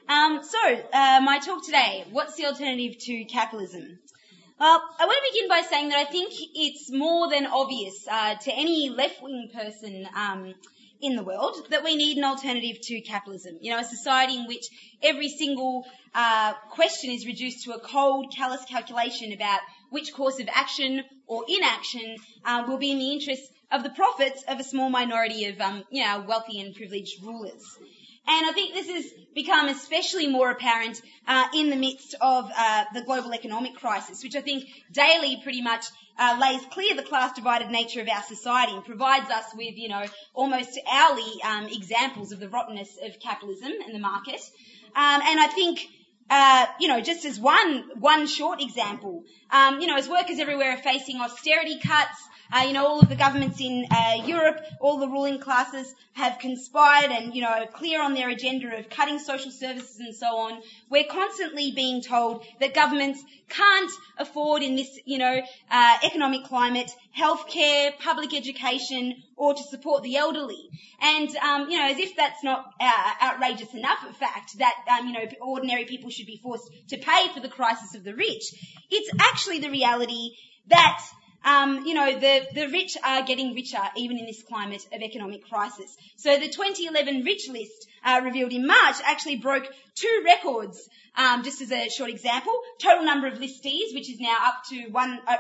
My talk today, what's the alternative to capitalism? Well, I want to begin by saying that I think it's more than obvious to any left-wing person in the world that we need an alternative to capitalism. You know, a society in which every single question is reduced to a cold, callous calculation about which course of action or inaction will be in the interest of the profits of a small minority of, wealthy and privileged rulers. And I think this has become especially more apparent in the midst of the global economic crisis, which I think daily pretty much lays clear the class-divided nature of our society and provides us with, almost hourly examples of the rottenness of capitalism and the market. And I think, just as one short example, as workers everywhere are facing austerity cuts, all of the governments in Europe, all the ruling classes have conspired and, clear on their agenda of cutting social services and so on. We're constantly being told that governments can't afford in this, economic climate, healthcare, public education, or to support the elderly. And, as if that's not outrageous enough, a fact that, ordinary people should be forced to pay for the crisis of the rich. It's actually the reality that the rich are getting richer even in this climate of economic crisis. So the 2011 Rich List revealed in March actually broke two records. Just as a short example, total number of listees, which is now up to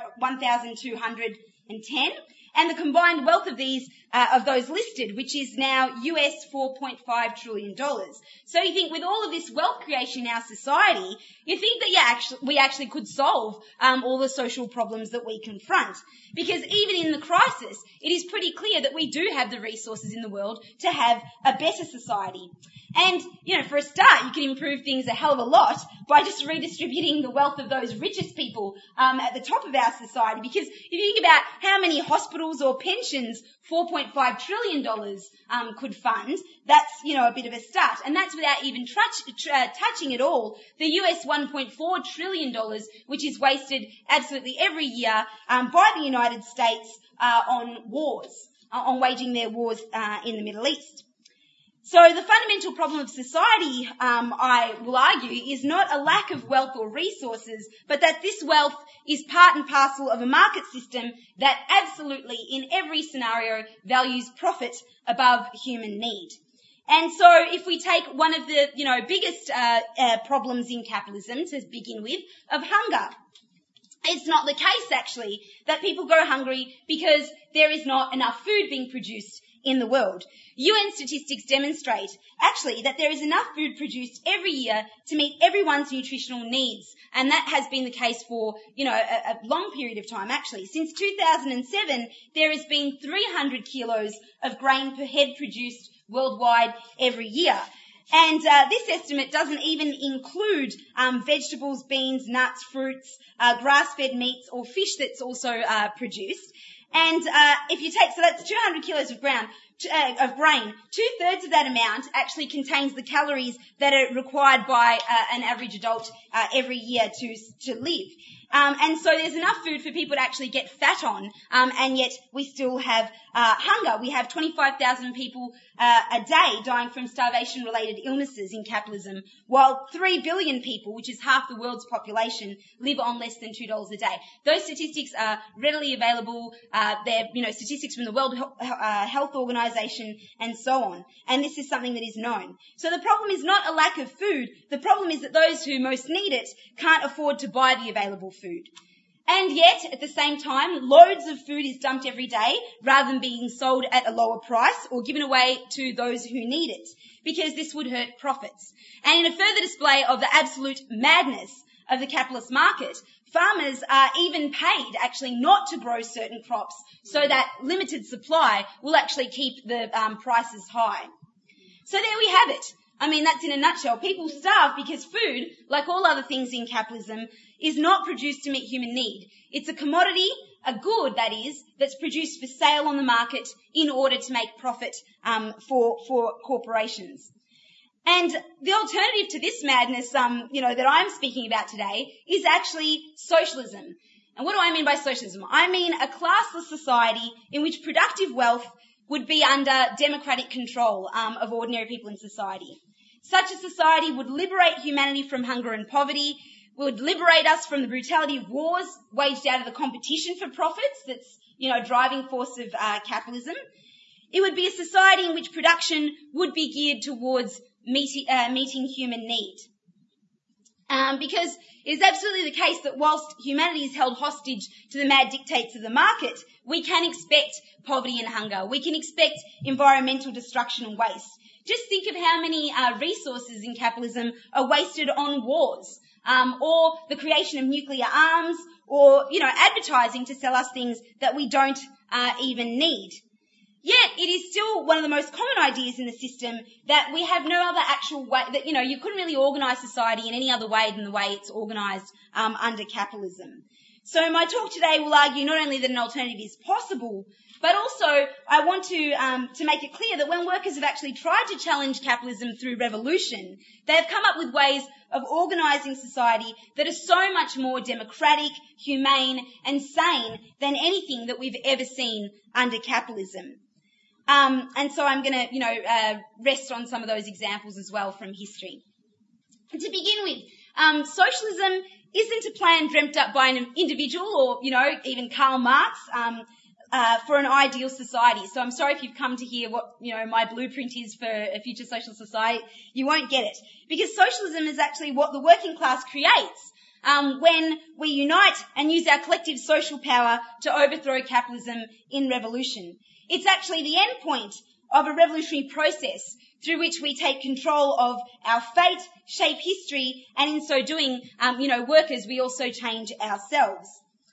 1,210, and the combined wealth of those listed, which is now US $4.5 trillion. So you think with all of this wealth creation in our society, you think that we actually could solve all the social problems that we confront. Because even in the crisis, it is pretty clear that we do have the resources in the world to have a better society. And, for a start, you can improve things a hell of a lot by just redistributing the wealth of those richest people at the top of our society. Because if you think about how many hospitals or pensions $4.5 trillion could fund, that's, a bit of a start. And that's without even touching at all the US $1.4 trillion, which is wasted absolutely every year by the United States on wars, on waging their wars in the Middle East. So the fundamental problem of society, I will argue, is not a lack of wealth or resources, but that this wealth is part and parcel of a market system that absolutely, in every scenario, values profit above human need. And so if we take one of the, biggest problems in capitalism to begin with, of hunger, it's not the case, actually, that people go hungry because there is not enough food being produced in the world. UN statistics demonstrate, actually, that there is enough food produced every year to meet everyone's nutritional needs. And that has been the case for, a long period of time, actually. Since 2007, there has been 300 kilos of grain per head produced worldwide every year. And this estimate doesn't even include vegetables, beans, nuts, fruits, grass-fed meats or fish that's also produced. And if you take, so that's 200 kilos of grain, 2/3 of that amount actually contains the calories that are required by an average adult every year to live. And so there's enough food for people to actually get fat on, and yet we still have hunger. We have 25,000 people a day dying from starvation-related illnesses in capitalism, while 3 billion people, which is half the world's population, live on less than $2 a day. Those statistics are readily available. They're, statistics from the World Health Organization and so on. And this is something that is known. So the problem is not a lack of food. The problem is that those who most need it can't afford to buy the available food. And yet, at the same time, loads of food is dumped every day rather than being sold at a lower price or given away to those who need it, because this would hurt profits. And in a further display of the absolute madness of the capitalist market, farmers are even paid actually not to grow certain crops so that limited supply will actually keep the prices high. So there we have it. I mean, that's in a nutshell. People starve because food, like all other things in capitalism, is not produced to meet human need. It's a commodity, a good, that is, that's produced for sale on the market in order to make profit for corporations. And the alternative to this madness, that I'm speaking about today is actually socialism. And what do I mean by socialism? I mean a classless society in which productive wealth would be under democratic control of ordinary people in society. Such a society would liberate humanity from hunger and poverty, would liberate us from the brutality of wars waged out of the competition for profits that's, driving force of capitalism. It would be a society in which production would be geared towards meeting human need. Because it is absolutely the case that whilst humanity is held hostage to the mad dictates of the market, we can expect poverty and hunger. We can expect environmental destruction and waste. Just think of how many resources in capitalism are wasted on wars, or the creation of nuclear arms, or, advertising to sell us things that we don't even need. Yet it is still one of the most common ideas in the system that we have no other actual way, that, you couldn't really organise society in any other way than the way it's organised under capitalism. So my talk today will argue not only that an alternative is possible, but also I want to make it clear that when workers have actually tried to challenge capitalism through revolution, they have come up with ways of organising society that are so much more democratic, humane and sane than anything that we've ever seen under capitalism. And so I'm going to, rest on some of those examples as well from history. And to begin with, socialism isn't a plan dreamt up by an individual or, even Karl Marx, for an ideal society. So I'm sorry if you've come to hear what, my blueprint is for a future social society. You won't get it. Because socialism is actually what the working class creates when we unite and use our collective social power to overthrow capitalism in revolution. It's actually the end point of a revolutionary process through which we take control of our fate, shape history, and in so doing, workers, we also change ourselves.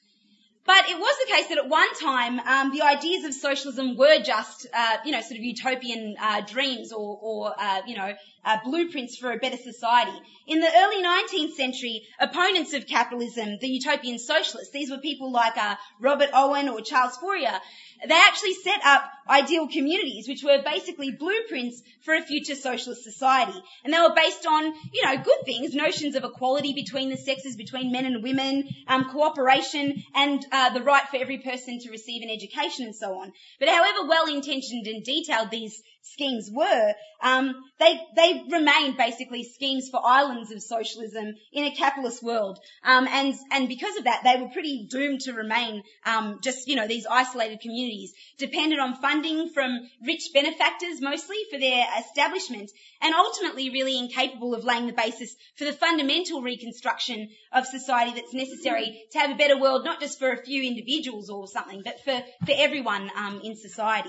But it was the case that at one time, the ideas of socialism were just, sort of utopian dreams or blueprints for a better society. In the early 19th century, opponents of capitalism, the utopian socialists, these were people like Robert Owen or Charles Fourier, they actually set up ideal communities, which were basically blueprints for a future socialist society. And they were based on, good things, notions of equality between the sexes, between men and women, cooperation, and the right for every person to receive an education and so on. But however well-intentioned and detailed these schemes were, they remained basically schemes for islands of socialism in a capitalist world. And because of that, they were pretty doomed to remain, these isolated communities, dependent on funding from rich benefactors mostly for their establishment, and ultimately really incapable of laying the basis for the fundamental reconstruction of society that's necessary to have a better world, not just for a few individuals or something, but for everyone, in society.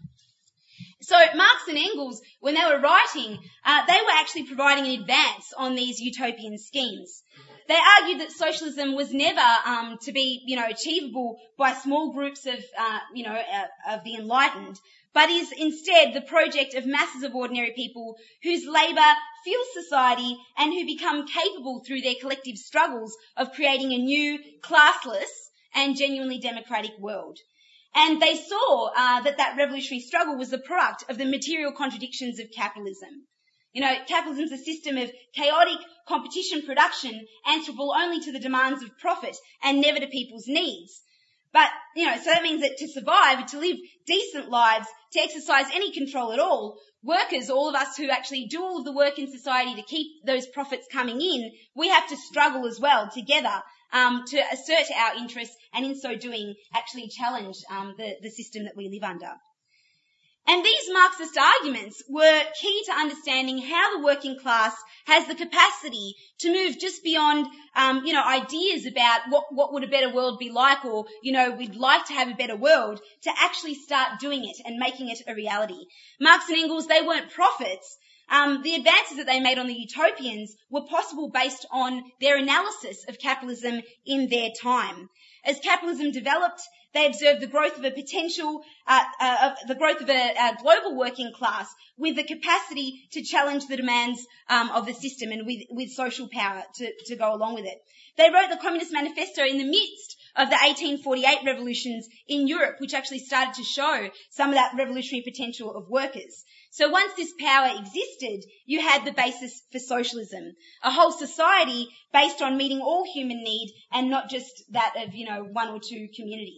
So Marx and Engels, when they were writing, they were actually providing an advance on these utopian schemes. They argued that socialism was never to be, achievable by small groups of the enlightened, but is instead the project of masses of ordinary people whose labour fuels society and who become capable through their collective struggles of creating a new, classless and genuinely democratic world. And they saw that revolutionary struggle was the product of the material contradictions of capitalism. Capitalism's a system of chaotic competition production answerable only to the demands of profit and never to people's needs. But, so that means that to survive, to live decent lives, to exercise any control at all, workers, all of us who actually do all of the work in society to keep those profits coming in, we have to struggle as well together to assert our interests and in so doing actually challenge the system that we live under. And these Marxist arguments were key to understanding how the working class has the capacity to move just beyond, ideas about what would a better world be like, or, we'd like to have a better world, to actually start doing it and making it a reality. Marx and Engels, they weren't prophets. The advances that they made on the utopians were possible based on their analysis of capitalism in their time. As capitalism developed, they observed the growth of a potential, the growth of a global working class with the capacity to challenge the demands of the system and with social power to go along with it. They wrote the Communist Manifesto in the midst of the 1848 revolutions in Europe, which actually started to show some of that revolutionary potential of workers. So once this power existed, you had the basis for socialism, a whole society based on meeting all human need and not just that of, one or two communities.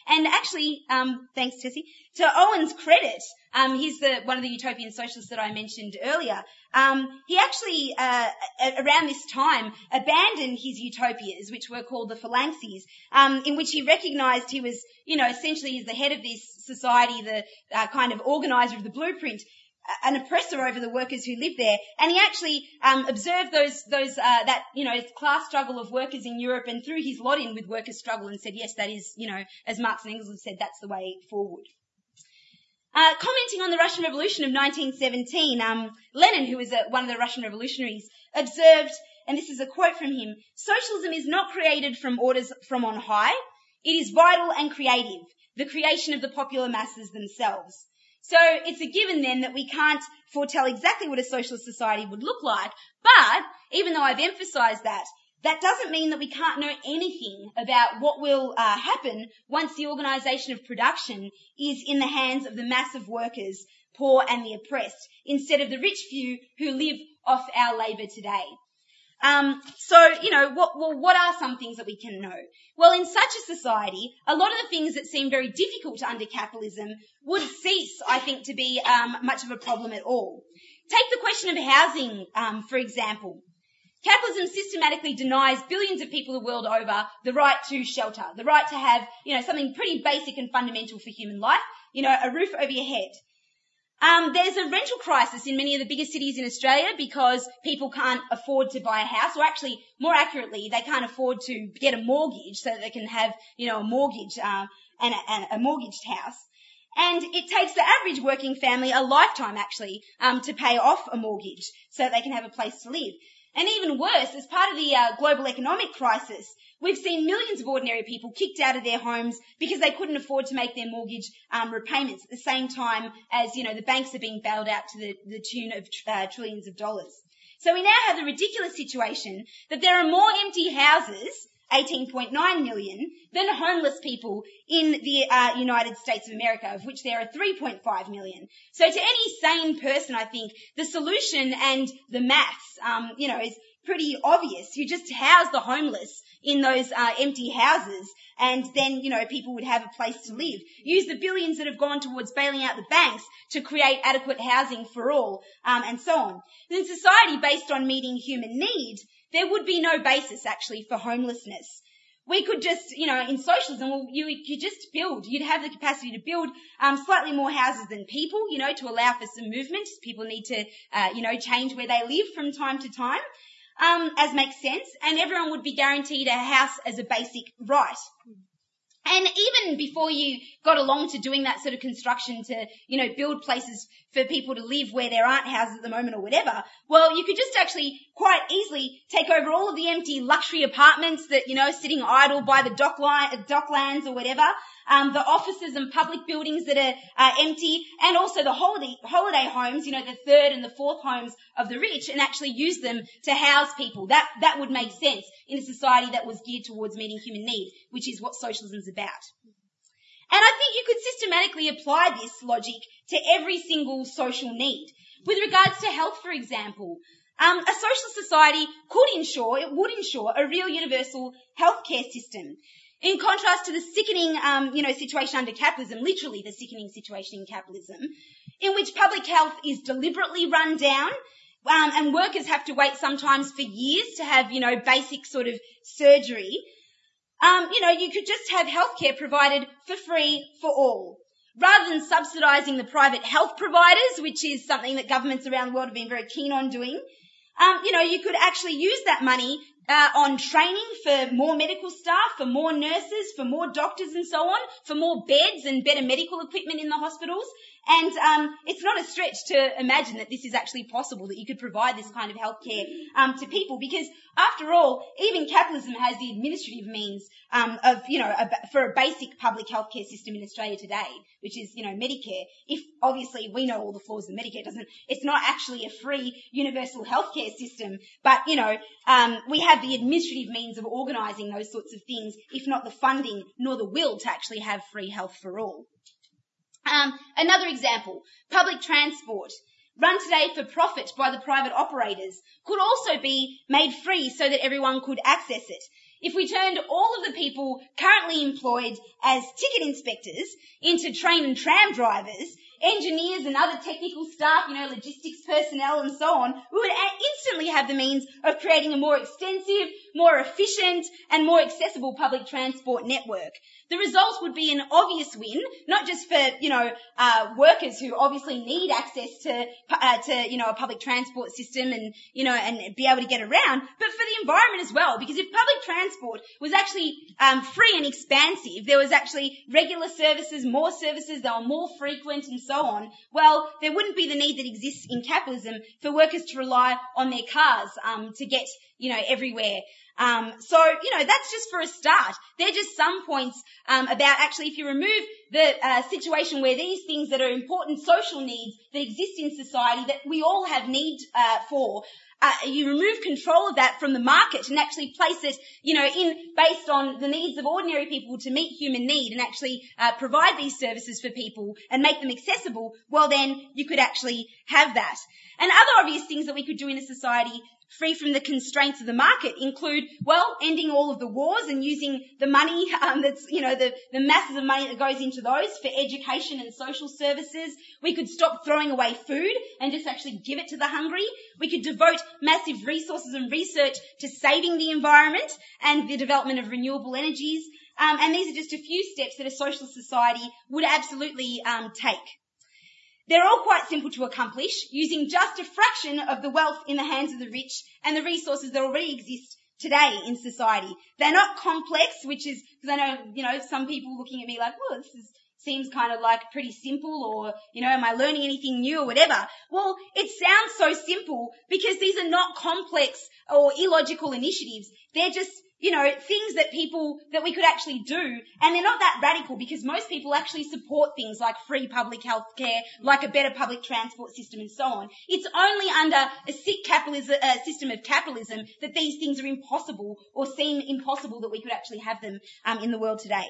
And actually, thanks Tessie, to Owen's credit, he's one of the utopian socialists that I mentioned earlier. He actually, around this time, abandoned his utopias, which were called the phalanxes, in which he recognised he was, essentially as the head of this society, the kind of organiser of the blueprint, an oppressor over the workers who lived there, and he actually observed that class struggle of workers in Europe, and threw his lot in with workers' struggle and said, yes, that is, as Marx and Engels have said, that's the way forward. Commenting on the Russian Revolution of 1917, Lenin, who was one of the Russian revolutionaries, observed, and this is a quote from him, "Socialism is not created from orders from on high. It is vital and creative, the creation of the popular masses themselves." So it's a given then that we can't foretell exactly what a socialist society would look like, but even though I've emphasised that doesn't mean that we can't know anything about what will happen once the organisation of production is in the hands of the mass of workers, poor and the oppressed, instead of the rich few who live off our labour today. What are some things that we can know? Well, in such a society, a lot of the things that seem very difficult under capitalism would cease, I think, to be much of a problem at all. Take the question of housing, for example. Capitalism systematically denies billions of people the world over the right to shelter, the right to have, something pretty basic and fundamental for human life, a roof over your head. There's a rental crisis in many of the bigger cities in Australia because people can't afford to buy a house, or actually, more accurately, they can't afford to get a mortgage so that they can have, a mortgage, and a mortgaged house. And it takes the average working family a lifetime, actually, to pay off a mortgage so that they can have a place to live. And even worse, as part of the global economic crisis, we've seen millions of ordinary people kicked out of their homes because they couldn't afford to make their mortgage repayments at the same time as, the banks are being bailed out to the tune of trillions of dollars. So we now have the ridiculous situation that there are more empty houses, 18.9 million, than homeless people in the United States of America, of which there are 3.5 million. So to any sane person, I think the solution and the maths, is pretty obvious. You just house the homeless in those empty houses, and then, people would have a place to live. Use the billions that have gone towards bailing out the banks to create adequate housing for all, and so on. In society based on meeting human need, there would be no basis actually for homelessness. We could just, in socialism, you just build. You'd have the capacity to build slightly more houses than people, to allow for some movement. People need to, change where they live from time to time, as makes sense. And everyone would be guaranteed a house as a basic right. And even before you got along to doing that sort of construction to, build places for people to live where there aren't houses at the moment or whatever, well, you could just actually quite easily take over all of the empty luxury apartments that, sitting idle by the docklands or whatever, the offices and public buildings that are empty, and also the holiday homes, the third and the fourth homes of the rich, and actually use them to house people. That would make sense in a society that was geared towards meeting human need, which is what socialism is about. And I think you could systematically apply this logic to every single social need. With regards to health, for example, a socialist society would ensure a real universal healthcare system. In contrast to the sickening, situation under capitalism, literally the sickening situation in capitalism, in which public health is deliberately run down, and workers have to wait sometimes for years to have, basic sort of surgery. You could just have healthcare provided for free for all. Rather than subsidising the private health providers, which is something that governments around the world have been very keen on doing, you could actually use that money on training for more medical staff, for more nurses, for more doctors and so on, for more beds and better medical equipment in the hospitals. And it's not a stretch to imagine that this is actually possible, that you could provide this kind of healthcare to people, because after all, even capitalism has the administrative means for a basic public healthcare system in Australia today, which is, Medicare. If obviously we know all the flaws of Medicare, it's not actually a free universal healthcare system, but we have the administrative means of organising those sorts of things, if not the funding nor the will to actually have free health for all. Another example, public transport, run today for profit by the private operators, could also be made free so that everyone could access it. If we turned all of the people currently employed as ticket inspectors into train and tram drivers, engineers and other technical staff, logistics personnel and so on, we would instantly have the means of creating a more extensive, more efficient and more accessible public transport network. The result would be an obvious win, not just for, workers who obviously need access to a public transport system and be able to get around, but for the environment as well, because if public transport was actually free and expansive, there was actually regular services, more services, they were more frequent and so on, well, there wouldn't be the need that exists in capitalism for workers to rely on their cars to get, everywhere. That's just for a start. They're just some points about actually if you remove the situation where these things that are important social needs that exist in society that we all have need for, you remove control of that from the market and actually place it, based on the needs of ordinary people to meet human need and actually provide these services for people and make them accessible, well then you could actually have that. And other obvious things that we could do in a society free from the constraints of the market include, ending all of the wars and using the money that's, the masses of money that goes into those for education and social services. We could stop throwing away food and just actually give it to the hungry. We could devote massive resources and research to saving the environment and the development of renewable energies. And these are just a few steps that a social society would absolutely take. They're all quite simple to accomplish, using just a fraction of the wealth in the hands of the rich and the resources that already exist today in society. They're not complex, which is, because I know, some people looking at me like, well, seems kind of like pretty simple, or, am I learning anything new or whatever? Well, it sounds so simple because these are not complex or illogical initiatives. They're just, things that we could actually do, and they're not that radical because most people actually support things like free public health care, like a better public transport system and so on. It's only under a sick system of capitalism that these things are impossible or seem impossible that we could actually have them in the world today.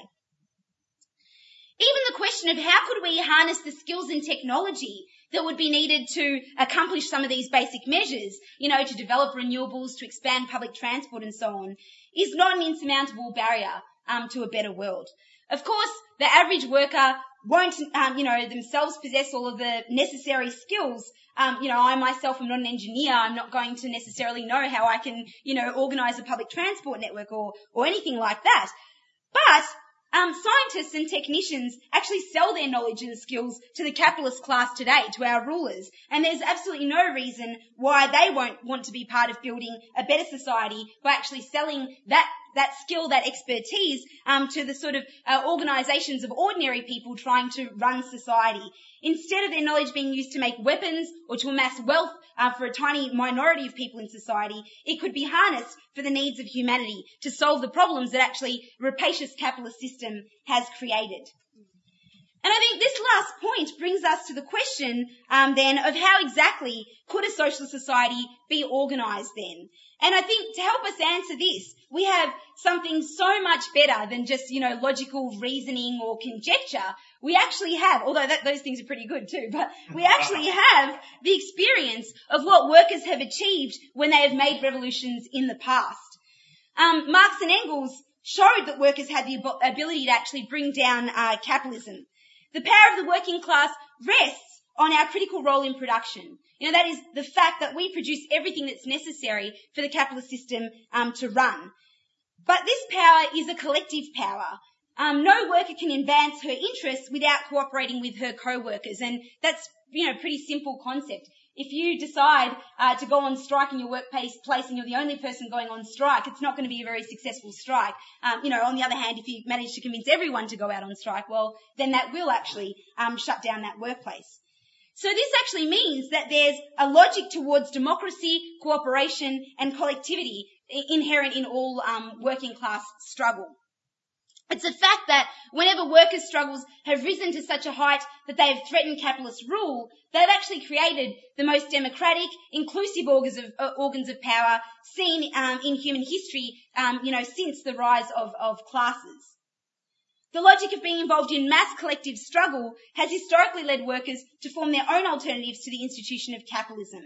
Even the question of how could we harness the skills and technology that would be needed to accomplish some of these basic measures, to develop renewables, to expand public transport and so on, is not an insurmountable barrier to a better world. Of course, the average worker won't, themselves possess all of the necessary skills. I myself am not an engineer. I'm not going to necessarily know how I can, organise a public transport network or anything like that. But scientists and technicians actually sell their knowledge and skills to the capitalist class today, to our rulers, and there's absolutely no reason why they won't want to be part of building a better society by actually selling that skill, that expertise, to the sort of organisations of ordinary people trying to run society. Instead of their knowledge being used to make weapons or to amass wealth for a tiny minority of people in society, it could be harnessed for the needs of humanity to solve the problems that actually a rapacious capitalist system has created. And I think this last point brings us to the question then of how exactly could a social society be organised then? And I think to help us answer this, we have something so much better than just, logical reasoning or conjecture. We actually have, although those things are pretty good too, but we actually have the experience of what workers have achieved when they have made revolutions in the past. Marx and Engels showed that workers had the ability to actually bring down capitalism. The power of the working class rests on our critical role in production. That is the fact that we produce everything that's necessary for the capitalist system to run. But this power is a collective power. No worker can advance her interests without cooperating with her co-workers, and that's, pretty simple concept. If you decide to go on strike in your workplace and you're the only person going on strike, it's not going to be a very successful strike. On the other hand, if you manage to convince everyone to go out on strike, well, then that will actually shut down that workplace. So this actually means that there's a logic towards democracy, cooperation, and collectivity inherent in all working class struggle. It's a fact that whenever workers' struggles have risen to such a height that they have threatened capitalist rule, they've actually created the most democratic, inclusive organs of power seen in human history, since the rise of classes. The logic of being involved in mass collective struggle has historically led workers to form their own alternatives to the institution of capitalism.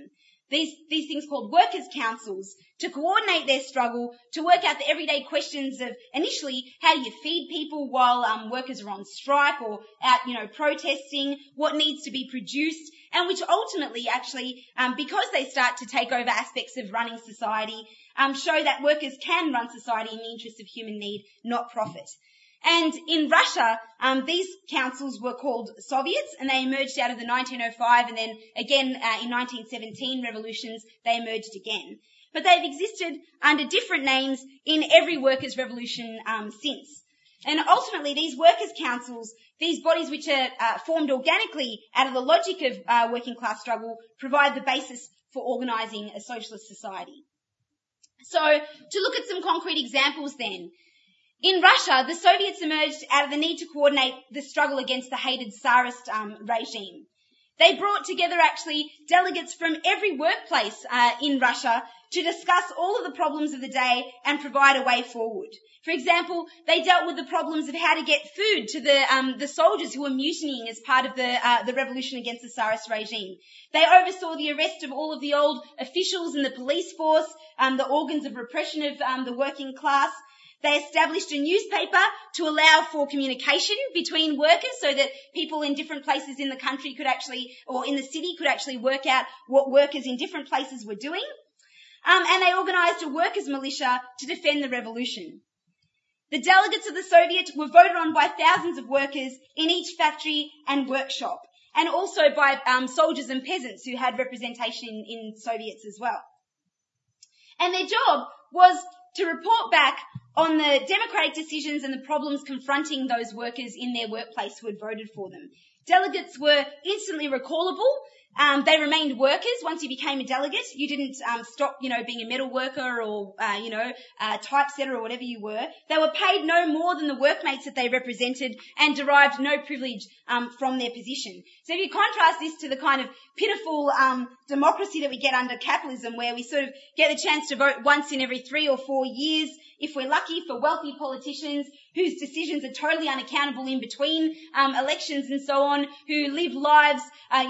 these things called workers' councils to coordinate their struggle, to work out the everyday questions of initially how do you feed people while workers are on strike or out, protesting, what needs to be produced, and which ultimately actually, because they start to take over aspects of running society, show that workers can run society in the interest of human need, not profit. And in Russia, these councils were called Soviets, and they emerged out of the 1905 and then again in 1917 revolutions, they emerged again. But they've existed under different names in every workers' revolution since. And ultimately, these workers' councils, these bodies which are formed organically out of the logic of working class struggle, provide the basis for organising a socialist society. So, to look at some concrete examples then. In Russia, the Soviets emerged out of the need to coordinate the struggle against the hated Tsarist regime. They brought together actually delegates from every workplace in Russia to discuss all of the problems of the day and provide a way forward. For example, they dealt with the problems of how to get food to the soldiers who were mutinying as part of the revolution against the Tsarist regime. They oversaw the arrest of all of the old officials in the police force, the organs of repression of the working class. They established a newspaper to allow for communication between workers so that people in different places in the country could actually, or in the city could actually work out what workers in different places were doing. And they organised a workers' militia to defend the revolution. The delegates of the Soviet were voted on by thousands of workers in each factory and workshop, and also by soldiers and peasants who had representation in Soviets as well. And their job was to report back on the democratic decisions and the problems confronting those workers in their workplace who had voted for them. Delegates were instantly recallable. They remained workers once you became a delegate. You didn't stop, being a metal worker or, typesetter or whatever you were. They were paid no more than the workmates that they represented and derived no privilege from their position. So if you contrast this to the kind of pitiful democracy that we get under capitalism, where we sort of get the chance to vote once in every 3 or 4 years, if we're lucky, for wealthy politicians whose decisions are totally unaccountable in between elections and so on, who live lives,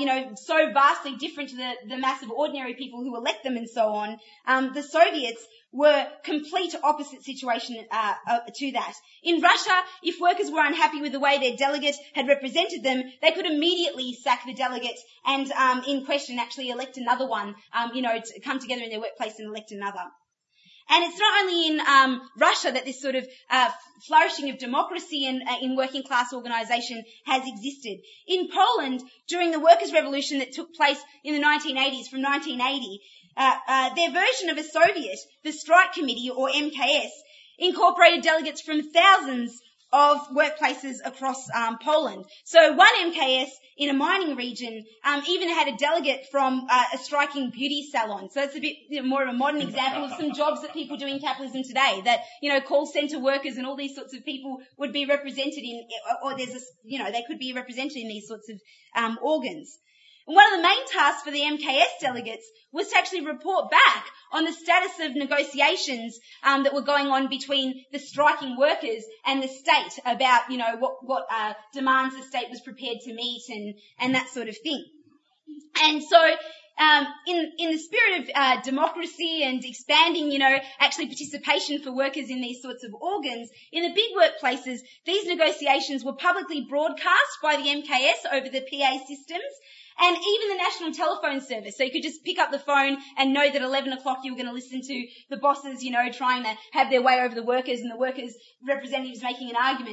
so vastly different to the mass of ordinary people who elect them and so on. The Soviets were complete opposite situation to that. In Russia, if workers were unhappy with the way their delegate had represented them, they could immediately sack the delegate and in question actually elect another one, to come together in their workplace and elect another. And it's not only in Russia that this sort of flourishing of democracy and in working class organisation has existed. In Poland, during the workers' revolution that took place in the 1980s, from 1980, their version of a Soviet, the Strike Committee, or MKS, incorporated delegates from thousands of workplaces across Poland. So one MKS in a mining region even had a delegate from a striking beauty salon. So it's a bit more of a modern example of some jobs that people do in capitalism today, that, call centre workers and all these sorts of people would be represented in, or they could be represented in these sorts of organs. And one of the main tasks for the MKS delegates was to actually report back on the status of negotiations that were going on between the striking workers and the state about, what demands the state was prepared to meet and that sort of thing. And so in the spirit of democracy and expanding, actually participation for workers in these sorts of organs, in the big workplaces, these negotiations were publicly broadcast by the MKS over the PA systems. And even the National Telephone Service. So you could just pick up the phone and know that 11 o'clock you were going to listen to the bosses, trying to have their way over the workers, and the workers' representatives making an argument,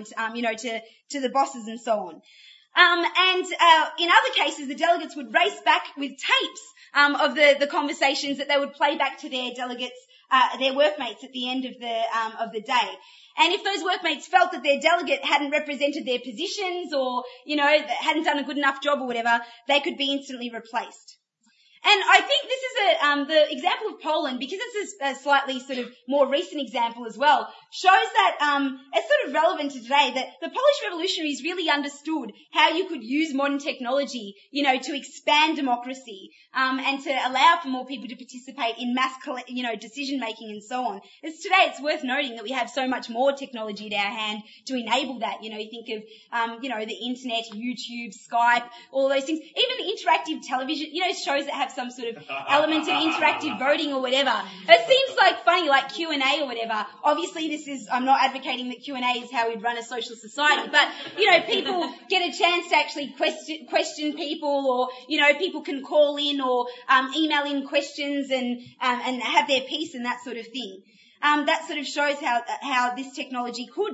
to the bosses and so on. And in other cases, the delegates would race back with tapes of the conversations that they would play back to their delegates, their workmates at the end of the day. And if those workmates felt that their delegate hadn't represented their positions or, hadn't done a good enough job or whatever, they could be instantly replaced. And I think this is the example of Poland, because it's a slightly sort of more recent example as well, shows that it's sort of relevant to today, that the Polish revolutionaries really understood how you could use modern technology, to expand democracy, and to allow for more people to participate in mass, decision making and so on. Today it's worth noting that we have so much more technology at our hand to enable that. You think of, the internet, YouTube, Skype, all those things. Even the interactive television, shows that have some sort of element of interactive voting or whatever. It seems like funny, like Q&A or whatever. Obviously I'm not advocating that Q&A is how we'd run a social society, but, people get a chance to actually question people, or, people can call in or email in questions and have their piece and that sort of thing. That sort of shows how this technology could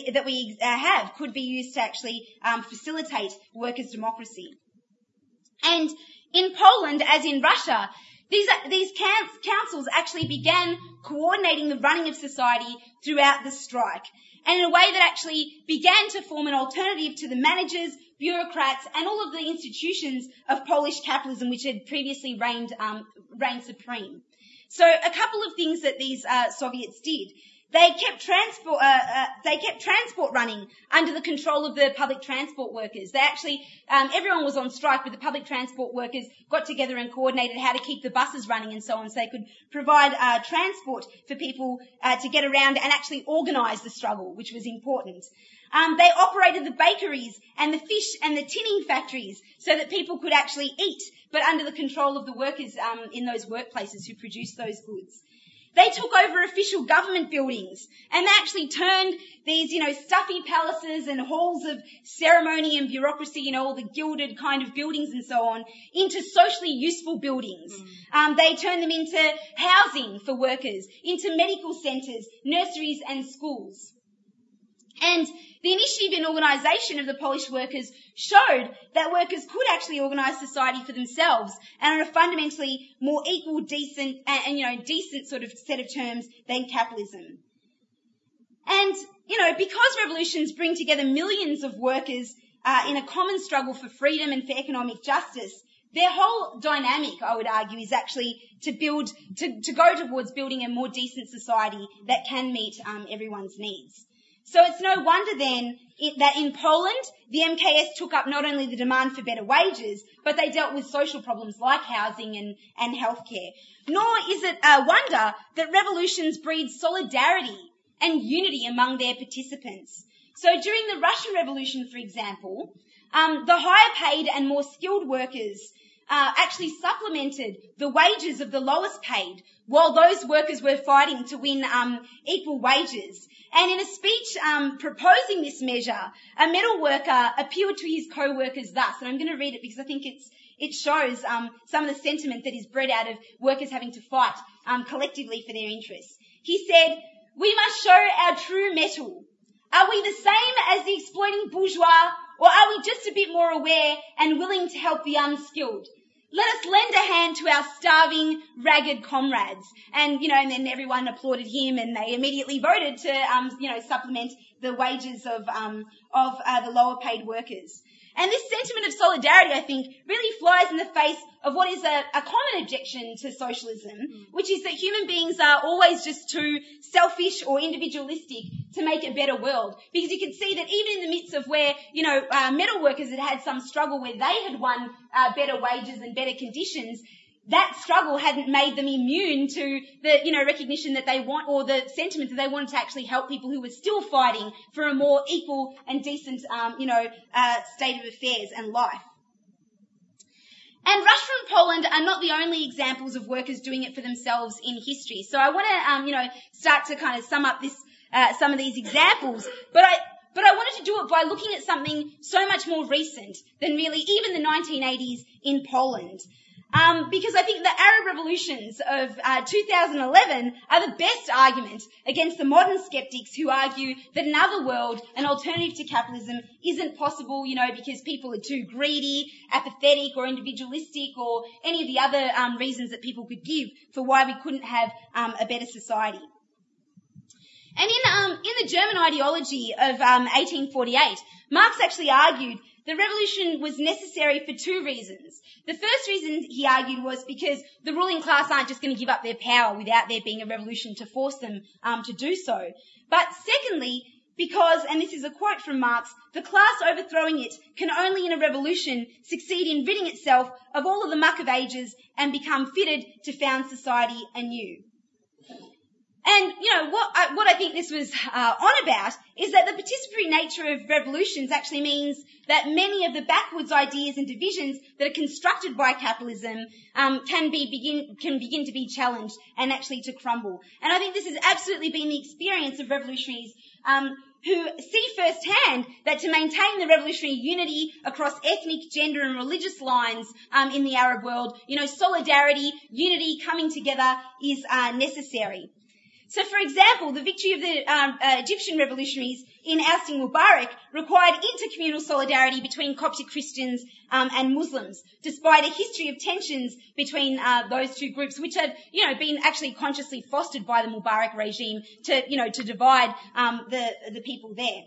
be used to actually facilitate workers' democracy. And in Poland, as in Russia, these councils actually began coordinating the running of society throughout the strike, and in a way that actually began to form an alternative to the managers, bureaucrats, and all of the institutions of Polish capitalism which had previously reigned supreme. So a couple of things that these Soviets did. They kept transport running under the control of the public transport workers. They actually, everyone was on strike, but the public transport workers got together and coordinated how to keep the buses running and so on, so they could provide transport for people to get around and actually organise the struggle, which was important. They operated the bakeries and the fish and the tinning factories so that people could actually eat, but under the control of the workers in those workplaces who produced those goods. They took over official government buildings, and they actually turned these, stuffy palaces and halls of ceremony and bureaucracy, all the gilded kind of buildings and so on, into socially useful buildings. They turned them into housing for workers, into medical centres, nurseries and schools. And the initiative and organisation of the Polish workers showed that workers could actually organise society for themselves and on a fundamentally more equal, decent, and decent sort of set of terms than capitalism. And, because revolutions bring together millions of workers in a common struggle for freedom and for economic justice, their whole dynamic, I would argue, is actually to go towards building a more decent society that can meet everyone's needs. So it's no wonder then that in Poland, the MKS took up not only the demand for better wages, but they dealt with social problems like housing and healthcare. Nor is it a wonder that revolutions breed solidarity and unity among their participants. So during the Russian Revolution, for example, the higher paid and more skilled workers actually supplemented the wages of the lowest paid, while those workers were fighting to win equal wages. And in a speech proposing this measure, a metal worker appealed to his co-workers thus, and I'm going to read it because I think it shows some of the sentiment that is bred out of workers having to fight collectively for their interests. He said, "We must show our true mettle. Are we the same as the exploiting bourgeois, or are we just a bit more aware and willing to help the unskilled? Let us lend a hand to our starving, ragged comrades." And, and then everyone applauded him, and they immediately voted to, supplement the wages of the lower paid workers. And this sentiment of solidarity, I think, really flies in the face of what is a common objection to socialism, which is that human beings are always just too selfish or individualistic to make a better world. Because you can see that even in the midst of where, metal workers had some struggle where they had won better wages and better conditions, that struggle hadn't made them immune to the, recognition that they want, or the sentiment that they wanted to actually help people who were still fighting for a more equal and decent, state of affairs and life. And Russia and Poland are not the only examples of workers doing it for themselves in history. So I want to, start to kind of sum up this, some of these examples, but I wanted to do it by looking at something so much more recent than really even the 1980s in Poland. Because I think the Arab revolutions of 2011 are the best argument against the modern skeptics who argue that another world, an alternative to capitalism, isn't possible, because people are too greedy, apathetic, or individualistic, or any of the other reasons that people could give for why we couldn't have a better society. And in the German ideology of 1848, Marx actually argued the revolution was necessary for two reasons. The first reason, he argued, was because the ruling class aren't just going to give up their power without there being a revolution to force them to do so. But secondly, because, and this is a quote from Marx, the class overthrowing it can only in a revolution succeed in ridding itself of all of the muck of ages and become fitted to found society anew. And, what I think this was on about is that the participatory nature of revolutions actually means that many of the backwards ideas and divisions that are constructed by capitalism can begin to be challenged and actually to crumble. And I think this has absolutely been the experience of revolutionaries who see firsthand that to maintain the revolutionary unity across ethnic, gender and religious lines in the Arab world, solidarity, unity, coming together is necessary. So, for example, the victory of the Egyptian revolutionaries in ousting Mubarak required intercommunal solidarity between Coptic Christians and Muslims, despite a history of tensions between those two groups, which had, been actually consciously fostered by the Mubarak regime to divide the people there.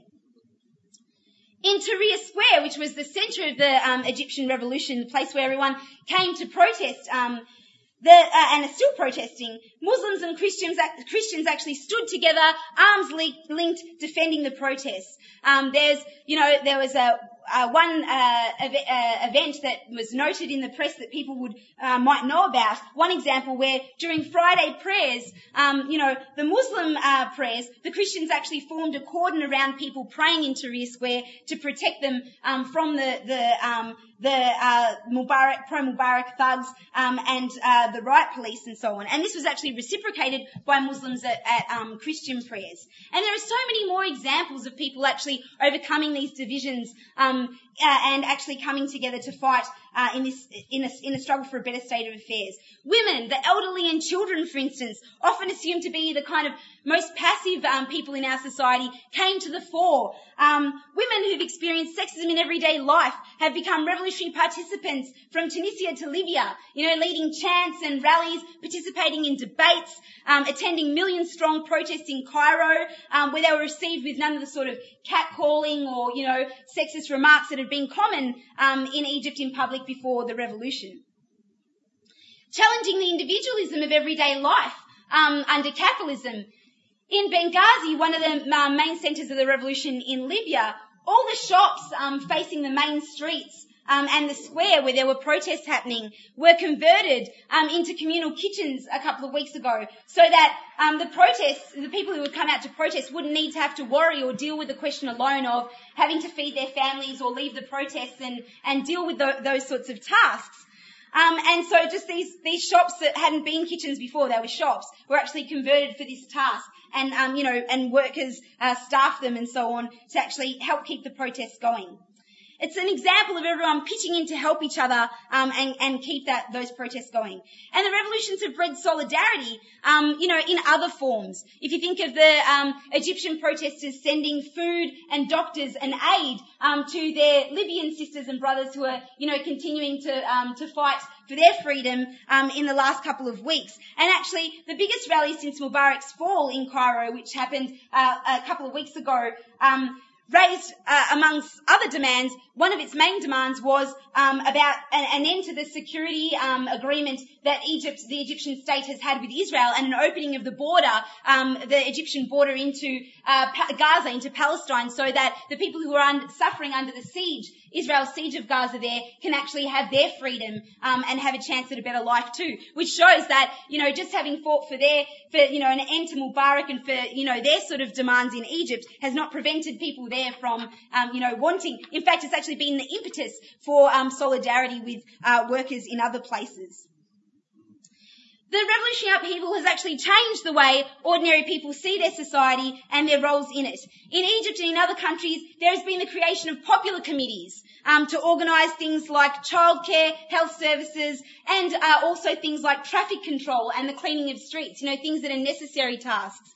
In Tahrir Square, which was the centre of the Egyptian revolution, the place where everyone came to protest, and are still protesting, Muslims and Christians actually stood together, arms linked, defending the protests. There was one event that was noted in the press that people might know about. One example where during Friday prayers, the Muslim prayers, the Christians actually formed a cordon around people praying in Tahrir Square to protect them from the pro-Mubarak thugs and the riot police and so on. And this was actually reciprocated by Muslims at Christian prayers. And there are so many more examples of people actually overcoming these divisions and actually coming together to fight in a struggle for a better state of affairs. Women, the elderly and children, for instance, often assumed to be the kind of most passive people in our society, came to the fore. Women who've experienced sexism in everyday life have become revolutionary participants from Tunisia to Libya, leading chants and rallies, participating in debates, attending million-strong protests in Cairo, where they were received with none of the sort of catcalling or, sexist remarks that had been common in Egypt in public before the revolution. Challenging the individualism of everyday life under capitalism. In Benghazi, one of the main centres of the revolution in Libya, all the shops facing the main streets and the square where there were protests happening were converted into communal kitchens a couple of weeks ago, so that the people who would come out to protest wouldn't need to have to worry or deal with the question alone of having to feed their families or leave the protests and deal with those sorts of tasks. And so just these shops that hadn't been kitchens before, they were shops, were actually converted for this task. And, and workers staff them and so on to actually help keep the protests going. It's an example of everyone pitching in to help each other and keep those protests going. And the revolutions have bred solidarity, in other forms. If you think of the Egyptian protesters sending food and doctors and aid to their Libyan sisters and brothers who are, continuing to fight for their freedom in the last couple of weeks. And actually, the biggest rally since Mubarak's fall in Cairo, which happened a couple of weeks ago, raised, amongst other demands, one of its main demands was about an end to the security agreement that the Egyptian state has had with Israel, and an opening of the border, the Egyptian border into Gaza, into Palestine, so that the people who are suffering under the siege, Israel's siege of Gaza there, can actually have their freedom and have a chance at a better life too. Which shows that, just having fought for an end to Mubarak and for, their sort of demands in Egypt has not prevented people there from, wanting. In fact, it's actually been the impetus for solidarity with workers in other places. The revolutionary upheaval has actually changed the way ordinary people see their society and their roles in it. In Egypt and in other countries, there has been the creation of popular committees to organise things like childcare, health services, and also things like traffic control and the cleaning of streets, things that are necessary tasks,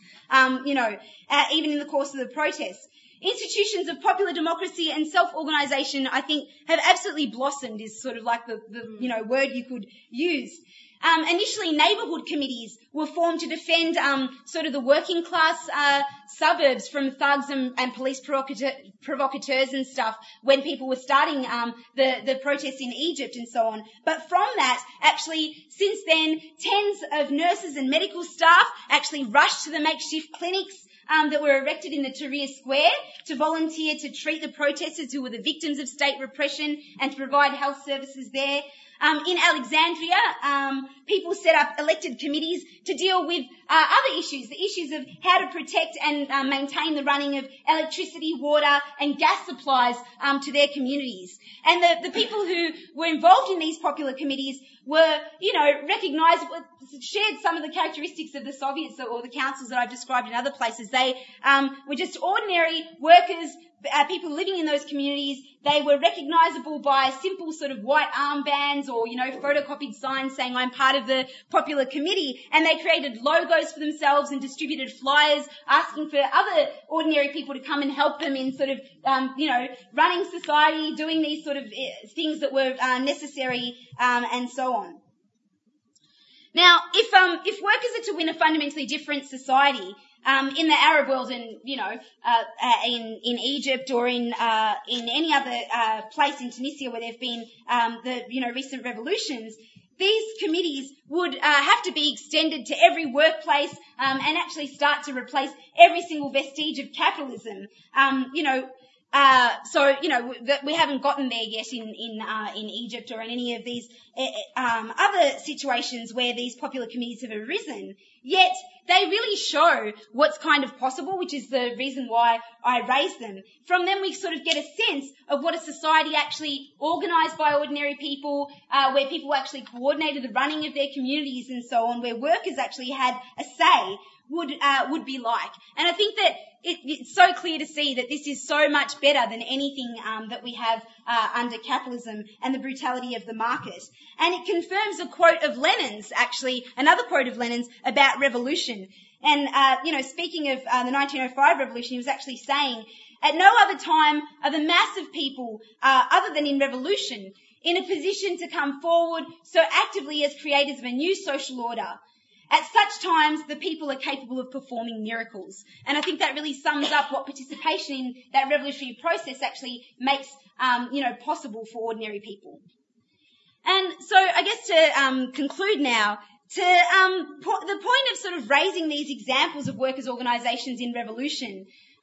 even in the course of the protests. Institutions of popular democracy and self-organisation, I think, have absolutely blossomed, is sort of like the word you could use. Initially, neighbourhood committees were formed to defend sort of the working class suburbs from thugs and police provocateurs and stuff when people were starting the protests in Egypt and so on. But from that, actually, since then, tens of nurses and medical staff actually rushed to the makeshift clinics that were erected in the Tahrir Square to volunteer to treat the protesters who were the victims of state repression and to provide health services there. In Alexandria, people set up elected committees to deal with other issues, the issues of how to protect and maintain the running of electricity, water and gas supplies to their communities. And the people who were involved in these popular committees were, recognisable, shared some of the characteristics of the Soviets or the councils that I've described in other places. They were just ordinary workers, people living in those communities. They were recognisable by simple sort of white armbands or, photocopied signs saying I'm part of the popular committee, and they created logos for themselves and distributed flyers asking for other ordinary people to come and help them in sort of, running society, doing these sort of things that were necessary, and so on. Now, if workers are to win a fundamentally different society, in the Arab world and, in Egypt or in any other, place in Tunisia where there've been, recent revolutions, these committees would, have to be extended to every workplace, and actually start to replace every single vestige of capitalism. We haven't gotten there yet in Egypt or in any of these other situations where these popular committees have arisen. Yet they really show what's kind of possible, which is the reason why I raised them. From them we sort of get a sense of what a society actually organised by ordinary people, where people actually coordinated the running of their communities and so on, where workers actually had a say, would be like. And I think that it's so clear to see that this is so much better than anything that we have under capitalism and the brutality of the market. And it confirms a quote of Lenin's, actually, another quote of Lenin's about revolution. And, speaking of the 1905 revolution, he was actually saying, at no other time are the mass of people, other than in revolution, in a position to come forward so actively as creators of a new social order. At such times, the people are capable of performing miracles. And I think that really sums up what participation in that revolutionary process actually makes, possible for ordinary people. And so I guess to conclude now, the point of sort of raising these examples of workers' organisations in revolution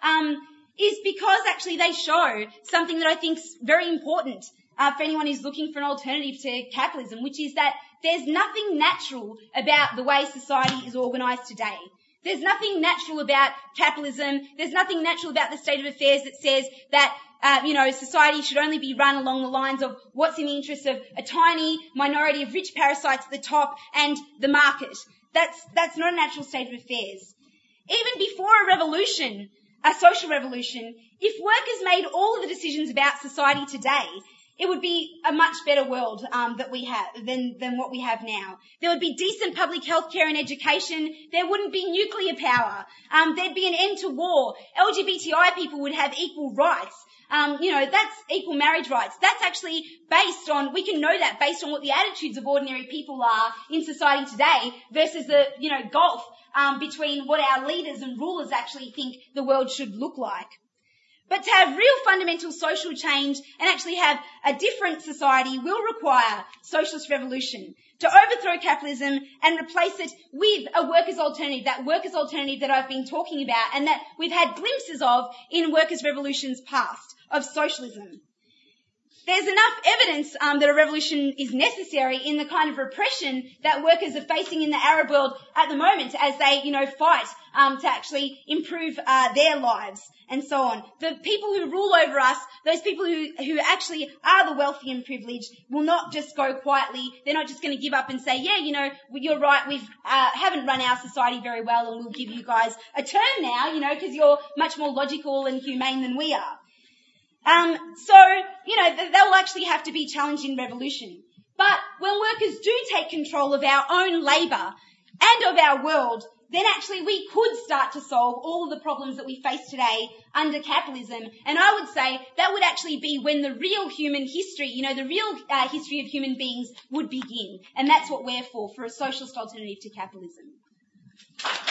is because actually they show something that I think is very important for anyone who's looking for an alternative to capitalism, which is that there's nothing natural about the way society is organised today. There's nothing natural about capitalism. There's nothing natural about the state of affairs that says that, society should only be run along the lines of what's in the interest of a tiny minority of rich parasites at the top and the market. That's not a natural state of affairs. Even before a revolution, a social revolution, if workers made all of the decisions about society today, it would be a much better world that we have than what we have now. There would be decent public health care and education. There wouldn't be nuclear power. There'd be an end to war. LGBTI people would have equal rights. That's equal marriage rights. That's actually based on, we can know that based on what the attitudes of ordinary people are in society today versus the, gulf between what our leaders and rulers actually think the world should look like. But to have real fundamental social change and actually have a different society will require socialist revolution to overthrow capitalism and replace it with a workers' alternative, that workers' alternative that I've been talking about and that we've had glimpses of in workers' revolutions past, of socialism. There's enough evidence that a revolution is necessary in the kind of repression that workers are facing in the Arab world at the moment as they, fight to actually improve their lives and so on. The people who rule over us, those people who actually are the wealthy and privileged, will not just go quietly. They're not just going to give up and say, you're right, we haven't run our society very well and we'll give you guys a turn now, because you're much more logical and humane than we are. They'll actually have to be challenged in revolution. But when workers do take control of our own labour and of our world, then actually we could start to solve all of the problems that we face today under capitalism. And I would say that would actually be when the real human history, the real history of human beings would begin. And that's what we're for a socialist alternative to capitalism.